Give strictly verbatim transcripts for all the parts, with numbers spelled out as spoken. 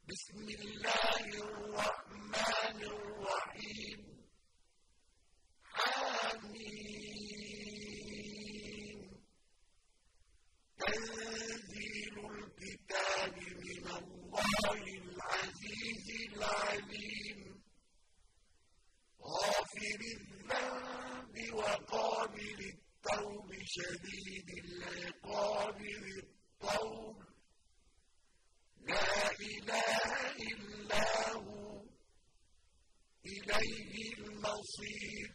بسم الله الرحمن الرحيم حميم تنزيل الكتاب من الله العزيز العليم غافر الذنب وقابل التوب شديد العقاب ذي الطول لا إله إلا هو إليه المصير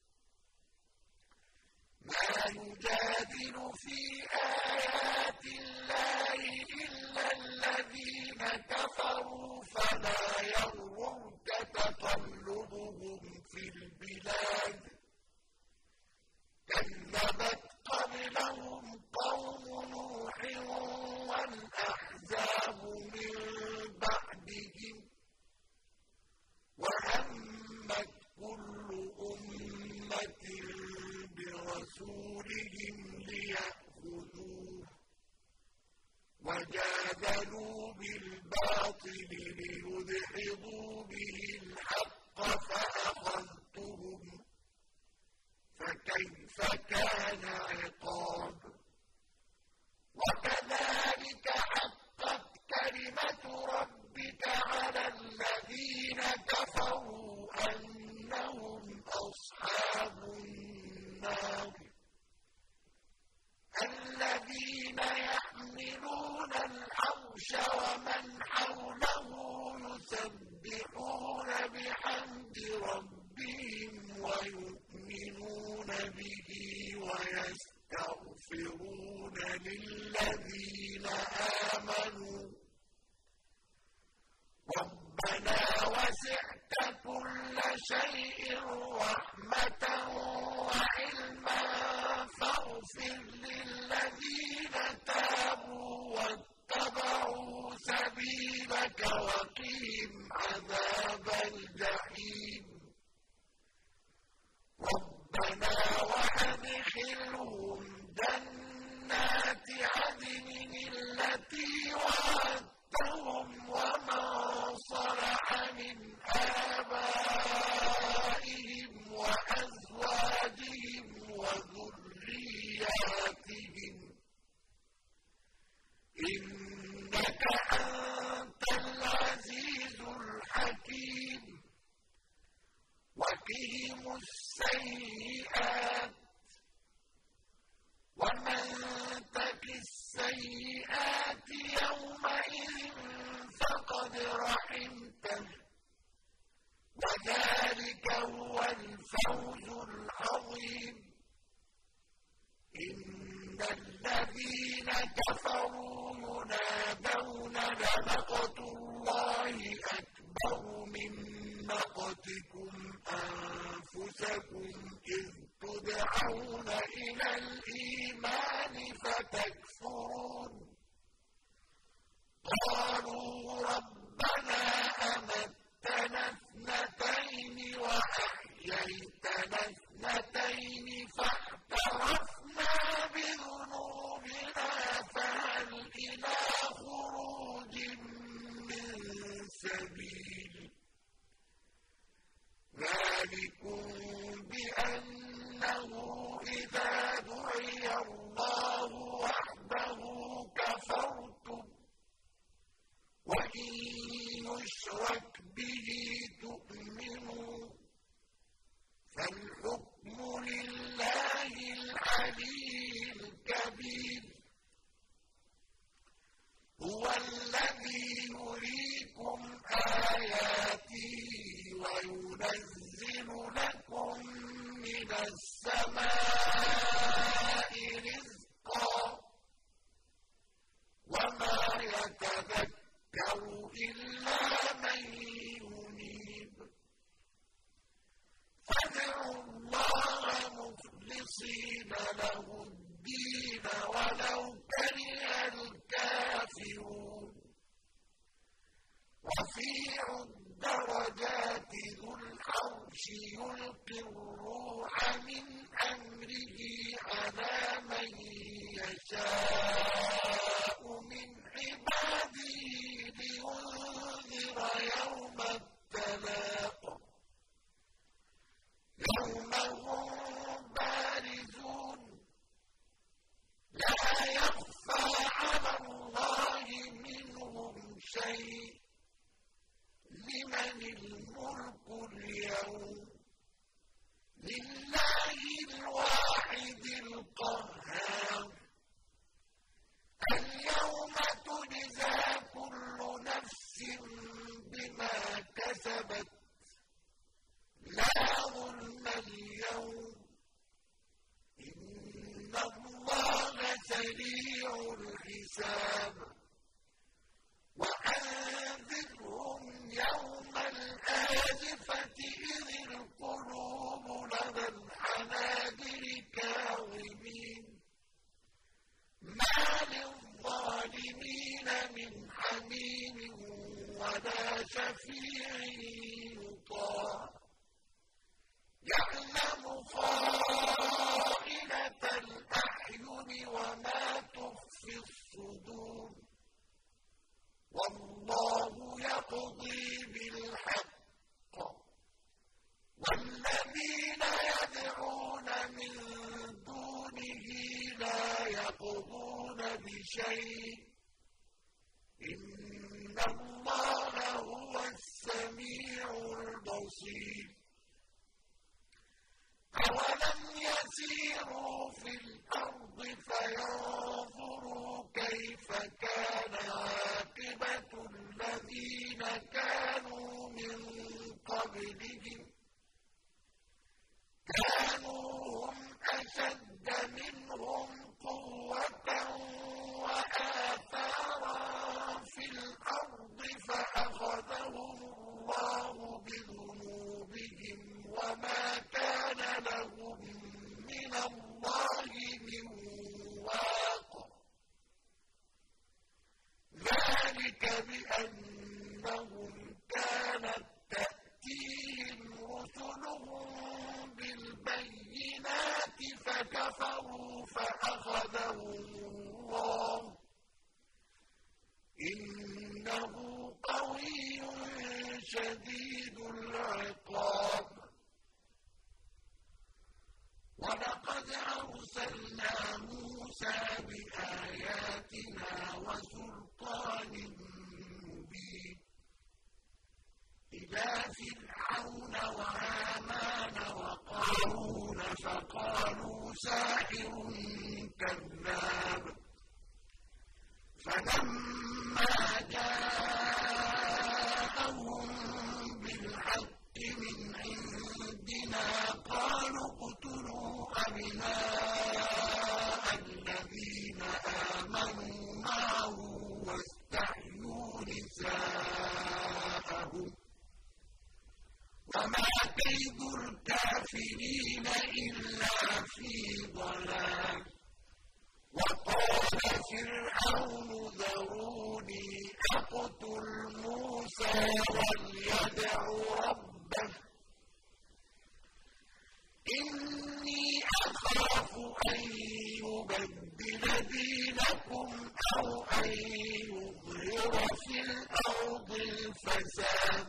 ما يجادل في آيات الله إلا الذين كفروا فلا يغررك تقلبهم في البلاد كذبت قبلهم قوم نوح والأحزاب من بعدهم وهمت كل أمة برسولهم ليأخذوه وجادلوا بالباطل ليدحضوا به الحق فأخذتهم فكيف كان عقاب وكذلك حقت كلمة ربك على الذين كفروا أنهم أصحاب النار الذين يحملون العرش ومن حوله يسبحون بحمد ربهم ويؤمنون به ويستغفرون للذين آمنوا ربنا وسعت كل شيء رحمة وعلما فاغفر للذين تابوا واتبعوا سبيلك وقهم عذاب الجحيم ربنا وأدخلهم جنات عدن التي وعدتهم ومن صلح من آبائهم وأزواجهم وذرياتهم إنك أنت العزيز الحكيم وقهم السيئات ومن تق السيئات يومئذ فقد رحمته وذلك هو الفوز العظيم إن الذين كفروا ينادون لمقت الله أكبر من مقتكم أنفسكم إذ تدعون إلى الإيمان فتكفرون قالوا ربنا أمتنا اثنتين وأحييتنا اثنتين فاعترفنا بذنوبنا فهل إلى خروج من سبيل ذلكم بأنه إذا دعي الله وحده كفرتم وإن يشرك به تؤمنوا فالحكم لله العلي الكبير هو الذي يريكم آياته وينزل لكم من السماء رزقا وما يتذكر إلا من ينيب فادعوا الله مخلصين له الدين ولو كره الكافرون رفيع الدرجات ذو العرش يلقي الروح من أمره على من يشاء من عباده لينذر شيء لمن الملك اليوم لله الواحد القهار اليوم تجزى كل نفس بما كسبت لا ظلم اليوم إن الله سريع الحساب وأنذرهم يوم الآزفة إذ القلوب لدى الحناجر كاظمين ما للظالمين من حميم ولا شفيع يطاع يعلم خائنة الأعين وما تخفي الصدور والله يقضي بالحق والذين يدعون من دونه لا يقضون بشيء إن الله هو السميع البصير أولم يسيروا في الأرض فينظروا كيف كان عاقبة الذين كانوا من قبلهم كانوا هم أشد منهم قوة وآثارا في الأرض فأخذهم الله بذنوبهم وما كان لهم من الله من واق ذلك بأنهم كانت تأتيهم رسلهم بالبينات فكفروا فأخذهم الله إنه قوي شديد العقاب ولقد أرسلنا موسى بآياتنا وسلطان مبين إلى فرعون وهامان وقارون فقالوا ساحر كذاب فلما جاءهم بالحق من عندنا قالوا اقتلوا أبناء الذين آمنوا معه واستحيوا نساءهم وما كيد الكافرين إلا في ضلال وقال فرعون ذروني أقتل موسى وليدع ربه إني أخاف أن يبدل دينكم أو أن يظهر في الأرض الفساد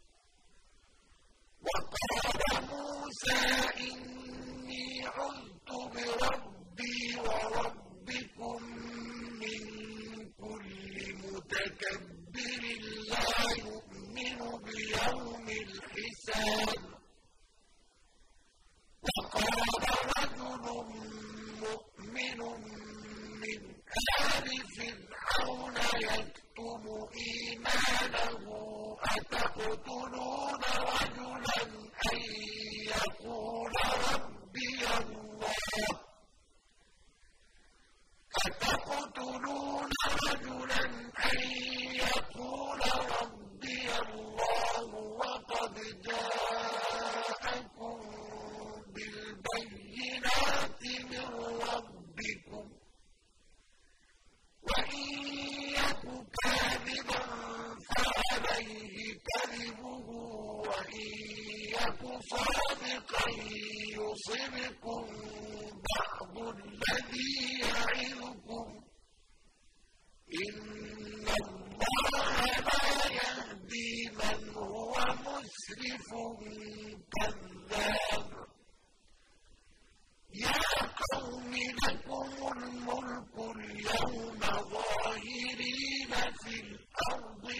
وقال موسى إني عذت بربي وربكم من كل متكبر لا يؤمن بيوم الحساب وقال رجل مؤمن من آل فرعون يكتم إيمانه أتقتلون رجلا أن يقول ربي الله أتقتلون رجلا أن يقول ربي الله وقد جاءكم بالبينات من ربكم وإن يك كاذبا فعليه كذبه وإن يك صادقا يصبكم بعض الذي يعظكم إن الله لا يهدي من هو مسرف كذاب يا قوم لكم الملك اليوم ظاهرين في الأرض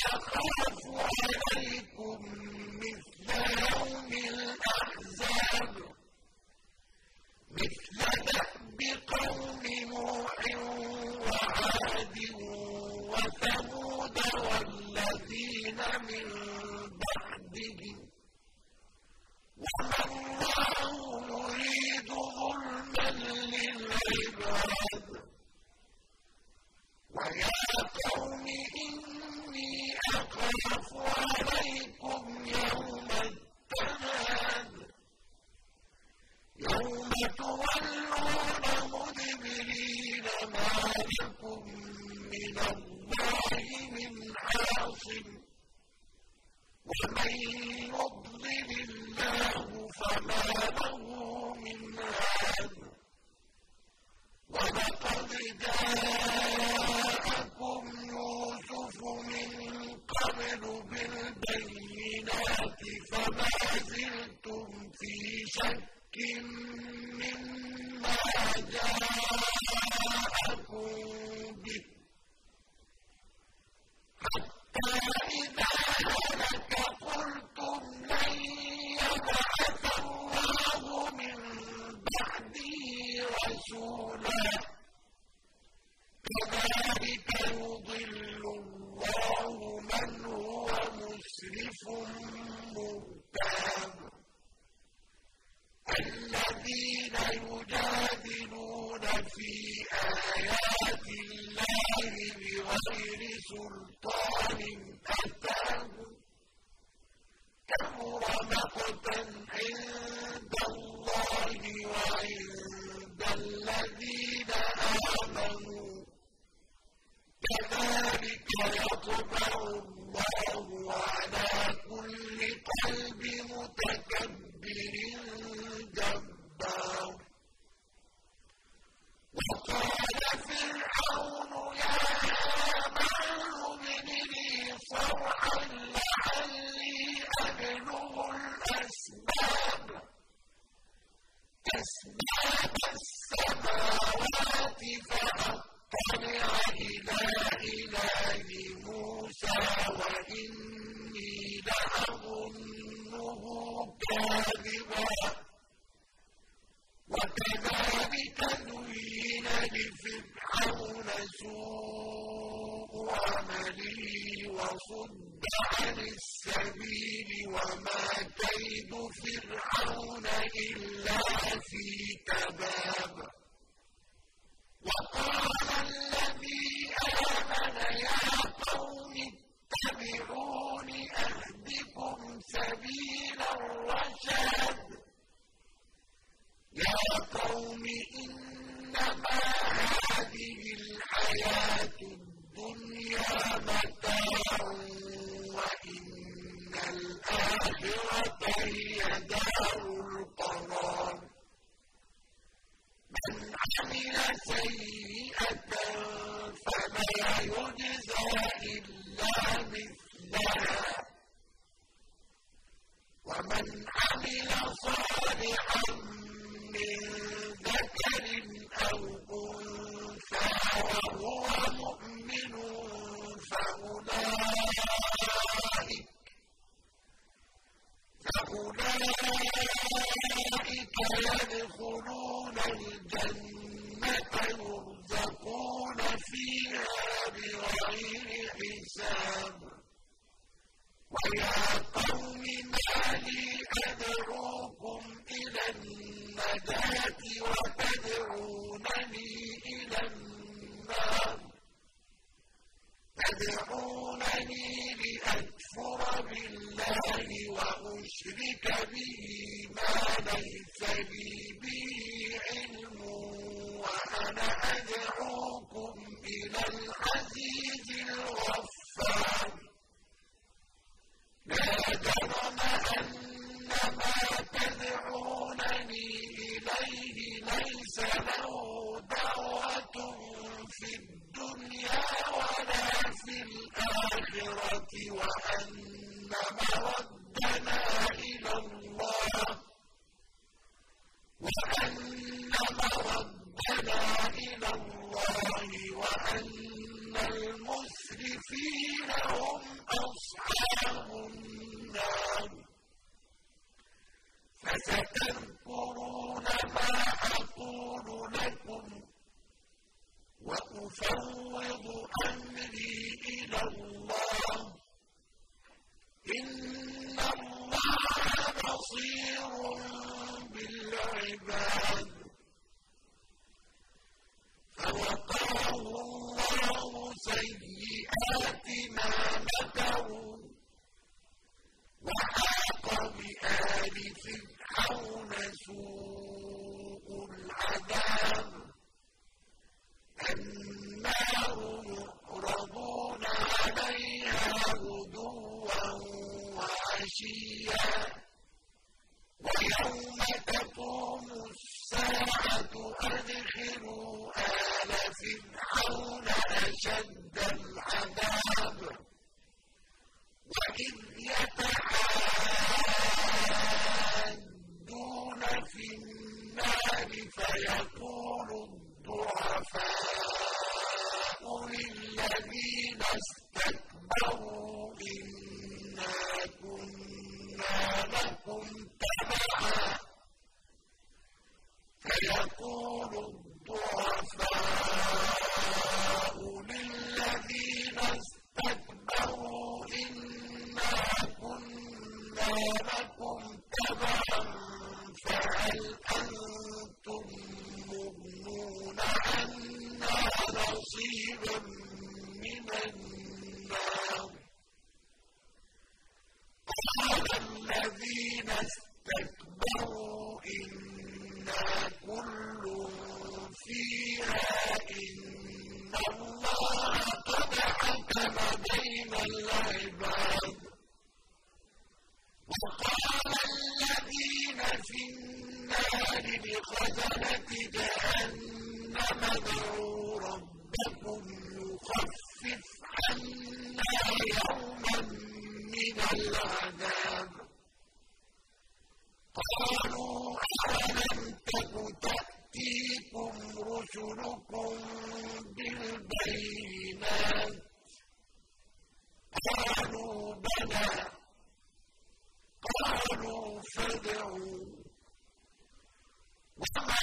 أخاف عليكم مثل يوم الأحزاب مثل دأب قوم نوح وعاد وثمود والذين من بعدهم وما الله يريد ظلما للعباد ويا قوم إني أخاف عليكم يوم التناد يوم تولون مدبرين ما لكم من الله من عاصم ومن يضلل الله فما له من هاد ولقد جاءكم يوسف من قبل بالبينات فما زلتم في شك مما جاءكم به حتى إذا هلك قلتم لن يبعث الله من بعده رسولا كذلك يضل الله من هو مسرف مرتاب الذين يجادلون في آيات الله بغير سلطان أتاهم كبر مقتا عند الله وعند الذين آمنوا كذلك يطبع الله على كل قلب متكبر جبار وقال فرعون يا هامان ابن لي صرحا لعلي أبلغ الأسباب أسباب السماوات فأطلع إلى إله موسى وإني لأظنه كاذبا وكذلك زين لفرعون سوء عمله وصد عن السبيل وما كيد فرعون إلا في تباب وقال الذي آمن يا قوم اتبعون أهدكم سبيل الرشاد يا قوم إنما هذه الحياة الدنيا متاع وإن الآخرة هي دار القرار من عمل سيئة فلا يجزى إلا مثلها ومن عمل صالحا من ذكر أو أنثى وهو مؤمن فأولئك فأولئك يدخلون الجنة يرزقون فيها بغير حساب ويا قوم ما لي أدعوكم إلى النجاة وتدعونني إلى النار تدعونني لأكفر بالله وأشرك به ما ليس لي به علم وأنا أدعوكم إلى العزيز الغفار لا جرم أن ما تدعونني إليه ليس له دعوة في الدنيا ولا في الآخرة وأن مردنا إلى الله وأن مردنا إلى الله وأن المؤمنين والمسرفين هم أصحاب النار فستذكرون ما أقول لكم وأفوض أمري إلى الله إن الله بصير بالعباد فوقاه الله سيئات ما مكروا وحاق بآل فرعون سوء العذاب النار يعرضون عليها غدوا وعشيا ويوم تقوم الساعة أدخلوا آل فرعون أشد العذاب وإذ يتحاجون في النار فيقول الضعفاء للذين استكبروا إنا كنا لكم تبعا فيقول الضعفاء للذين استكبروا إنا كنا لكم تبعا فهل أنتم مغنون عنا نصيبا من النار قال الذين استكبروا إنا كل فيها إن الله قد حكم بين العباد وقال الذين في النار لخزنة جهنم ادعوا ربكم يخفف عنا يوما من العذاب قالوا أولم تك تأتيكم رسلكم بالبينات قالوا بلى قالوا فادعوا وما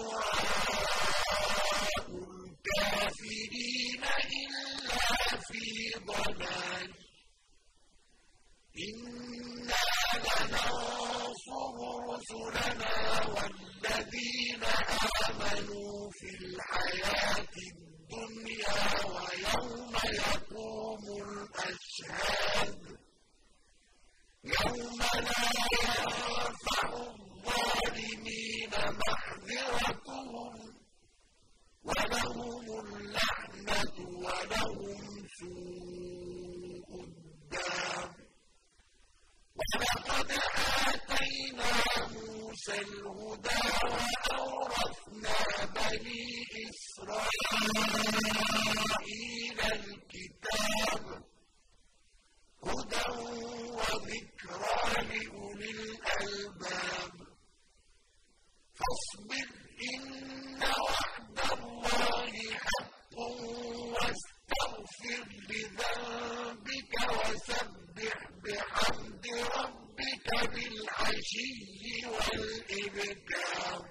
دعاء الكافرين إلا في ضلال إنا لننصر رسلنا والذين آمنوا في الحياة الدنيا ويوم يقوم الأشهاد يوم لا ينفع الظالمين معذرتهم ولهم اللعنة ولهم سوء الدار ولقد آتينا موسى الهدى وأورثنا بني إسرائيل الكتاب هدى وذكرى لأولي الألباب فاصبر إن وعد الله حق واستغفر لذنبك وسبح بحمد ربك بالعشي والإبكار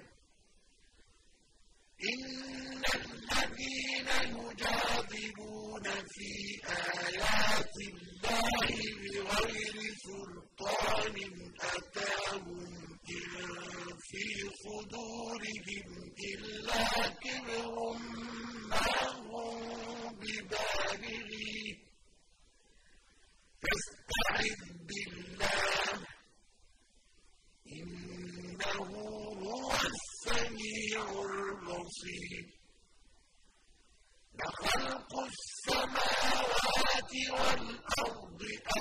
إن الذين يجادلون في آيات الله بغير سلطان أتاهم إن في صدورهم إلا كبر ما هم ببالغيه فاستعذ بالله إنه هو السميع البصير لخلق السماوات والأرض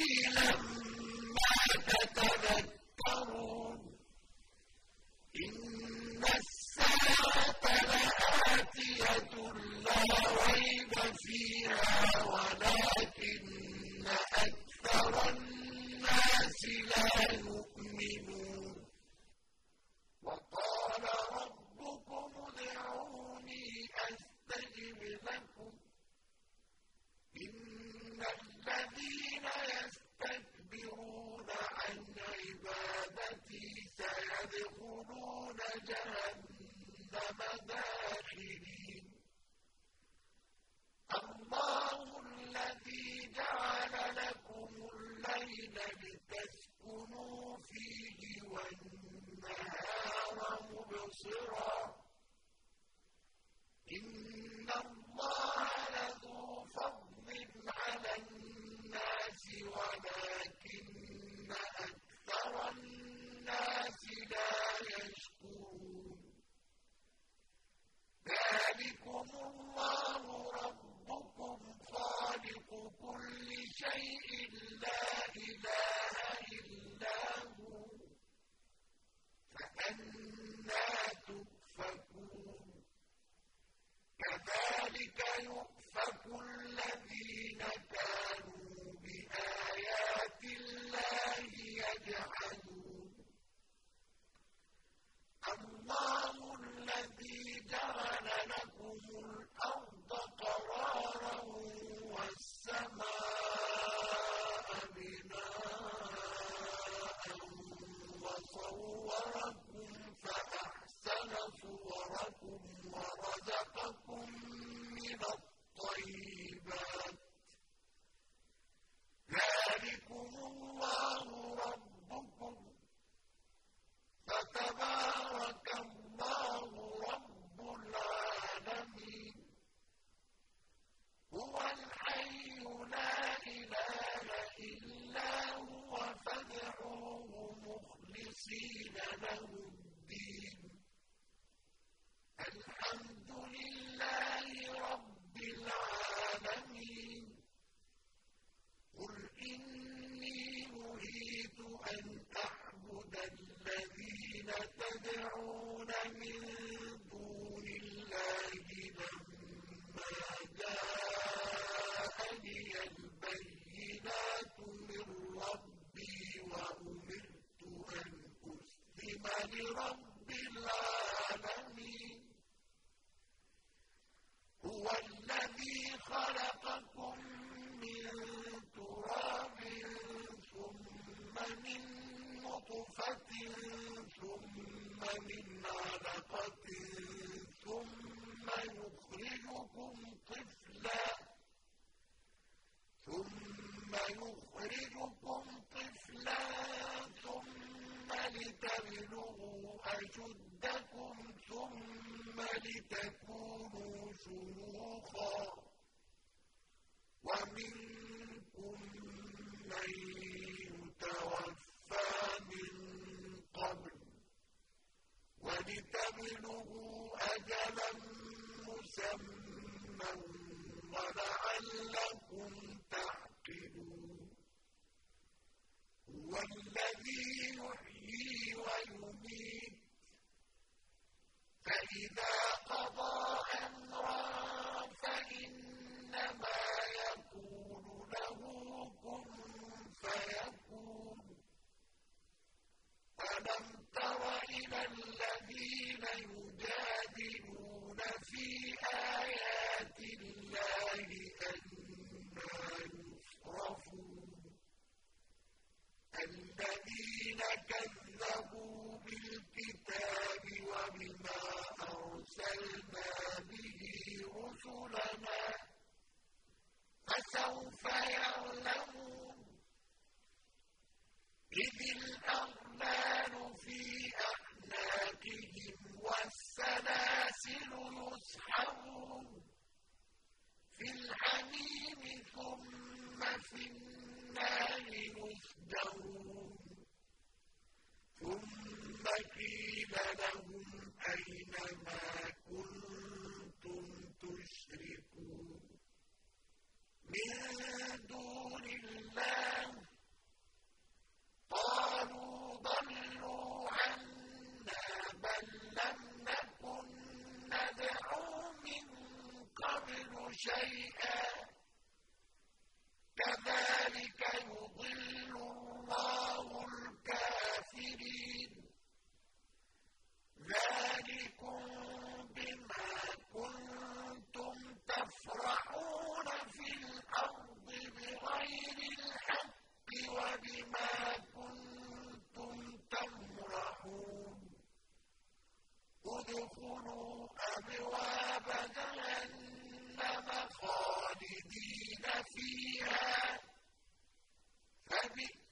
قَلِيلًا مَا تَتَذَكَّرُونَ إِنَّ السَّاعَةَ لَآتِيَةٌ لَا رَيْبَ فِيهَا وَلَٰكِنَّ أَكْثَرَ النَّاسِ لَا يُؤْمِنُونَ وَقَالَ رَبُّكُمُ ادْعُونِي أَسْتَجِبْ لَكُمْ إِنَّ الَّذِينَ يَسْتَكْبِرُونَ عَنْ عِبَادَتِي سَيَدْخُلُونَ جَهَنَّمَ دَاخِرِينَ اللَّهُ الَّذِي جَعَلَ لَكُمُ اللَّيْلَ لِتَسْكُنُوا فِيهِ وَالنَّهَارَ مُبْصِرًا إِنَّ اللَّهَ لَذُو فَضْلٍ عَلَى النَّاسِ وَلَٰكِنَّ أَكْثَرَ النَّاسِ لَا يَشْكُرُونَ ذَٰلِكُمُ اللَّهُ رَبُّكُمْ خَالِقُ كُلِّ شَيْءٍ لَّا إِلَٰهَ إِلَّا هُوَ فَأَنَّىٰ تُؤْفَكُونَ كَذَٰلِكَ يُؤْفَكُ الَّذِينَ كَانُوا بِآيَاتِ اللَّهِ يَجْحَدُونَ اللَّهُ الَّذِي جَعَلَ لَكُمُ الْأَرْضَ قَرَارًا وَالسَّمَاءَ بِنَاءً وَصَوَّرَكُمْ فَأَحْسَنَ صُوَرَكُمْ وَرَزَقَكُم مِّنَ الطَّيِّبَاتِ ۚ ذَٰلِكُمُ اللَّهُ رَبُّكُمْ ۖ فَتَبَارَكَ اللَّهُ رَبُّ الْعَالَمِينَ هُوَ الْحَيُّ لَا إِلَٰهَ إِلَّا هُوَ فَادْعُوهُ مُخْلِصِينَ لَهُ الدِّينَ الْحَمْدُ لِلَّهِ رَبِّ الْعَالَمِينَ قُلْ إِنِّي نُهِيتُ أَنْ أَعْبُدَ الَّذِينَ تَدْعُونَ مِن دُونِ اللَّهِ لَمَّا جَاءَنِيَ الْبَيِّنَاتُ مِن رَّبِّي وَأُمِرْتُ أَنْ أُسْلِمَ لِرَبِّ الْعَالَمِينَ هُوَ الَّذِي خَلَقَكُم مِّن تُرَابٍ ثُمَّ مِن نُّطْفَةٍ ثُمَّ مِنْ عَلَقَةٍ ثُمَّ يُخْرِجُكُمْ طِفْلًا ثُمَّ يُخْرِجُكُمْ طِفْلًا ثُمَّ لِتَبْلُغُوا أَشُدَّكُمْ ثُمَّ لِتَكُونُوا شُيُوخًا وَمِنكُم مَّن يُتَوَفَّىٰ مِن قَبْلُ وَلِتَبْلُغُوا أَجَلًا مُّسَمًّى وَلَعَلَّكُمْ تَعْقِلُونَ هُوَ الَّذِي يُحْيِي وَيُمِيتُ فَإِذَا قَضَىٰ أَمْرًا فَإِنَّمَا يَقُولُ لَهُ كُن فَيَكُونُ أَلَمْ تَرَ إِلَى الَّذِينَ يُجَادِلُونَ فِي آيَاتِ اللَّهِ أَنَّىٰ يُصْرَفُونَ الَّذِينَ كَذَّبُوا بِالْكِتَابِ وَبِمَا أَرْسَلْنَا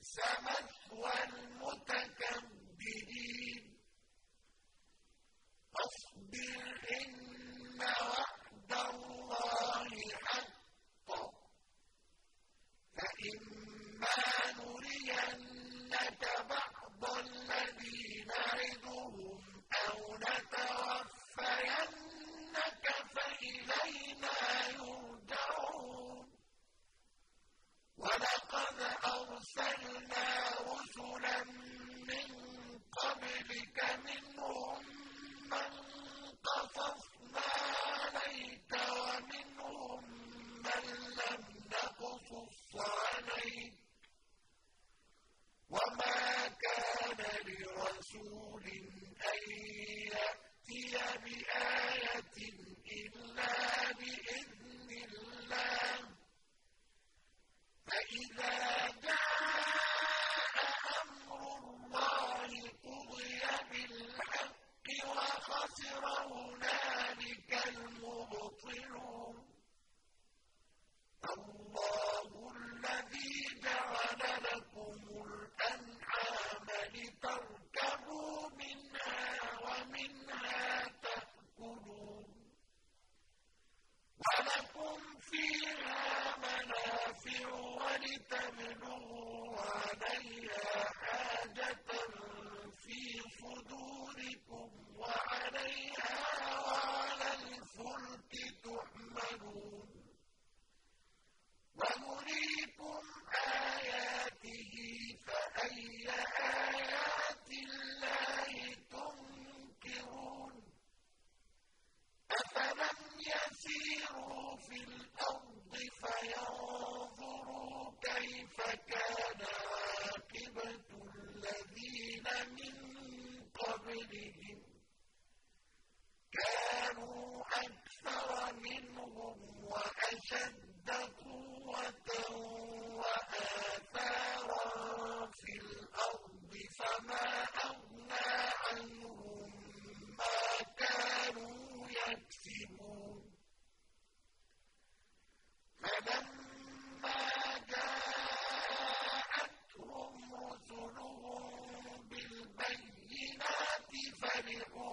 فَبِئْسَ مَثْوَى الْمُتَكَبِّرِينَ فَاصْبِرْ إِنَّ وَعْدَ اللَّهِ حَقٌّ فَإِمَّا نُرِيَنَّكَ بَعْضَ الَّذِي نَعِدُهُمْ أَوْ نَتَوَفَّيَنَّكَ فَإِلَيْنَا يُرْجَعُونَ وَلَقَدْ أَرْسَلْنَا رُسُلًا مِّن قَبْلِكَ مِنْهُم مَّن قَصَصْنَا عَلَيْكَ وَمِنْهُم مَّن لَّمْ نَقْصُصْ عَلَيْكَ ۗ وَمَا كَانَ لِرَسُولٍ أَن يَأْتِيَ بِآيَةٍ إِلَّا بِإِذْنِ اللَّهِ ۚ فَإِذَا جَاءَ أَمْرُ اللَّهِ قُضِيَ بِالْحَقِّ وَخَسِرَ هُنَالِكَ الْمُبْطِلُونَ اللَّهُ الَّذِي جَعَلَ لَكُمُ الْأَنْعَامَ لِتَرْكَبُوا مِنْهَا وَمِنْهَا تَأْكُلُونَ وَلَكُمْ فِيهَا مَنَافِعُ وَلِتَبْلُغُوا عَلَيْهَا حَاجَةً فِي صُدُورِكُمْ وَعَلَيْهَا وَعَلَى الْفُلْكِ تُحْمَلُونَ وَنُرِيكُمْ آيَاتِهِ فَأَيَّ آيَاتِ اللَّهِ تُنكِرُونَ أَفَلَمْ يَسِيرُوا فِي الْأَرْضِ فَيَنظُرُوا كَيْفَ كَانَ عَاقِبَةُ الَّذِينَ مِن قَبْلِهِمْ ۚ كَانُوا أَكْثَرَ مِنْهُمْ وَأَشَدَّ قُوَّةً وَآثَارًا فِي الْأَرْضِ فَمَا أَغْنَىٰ عَنْهُم مَّا كَانُوا يَكْسِبُونَ فَلَمَّا جَاءَتْهُمْ رُسُلُهُم بِالْبَيِّنَاتِ فَرِحُوا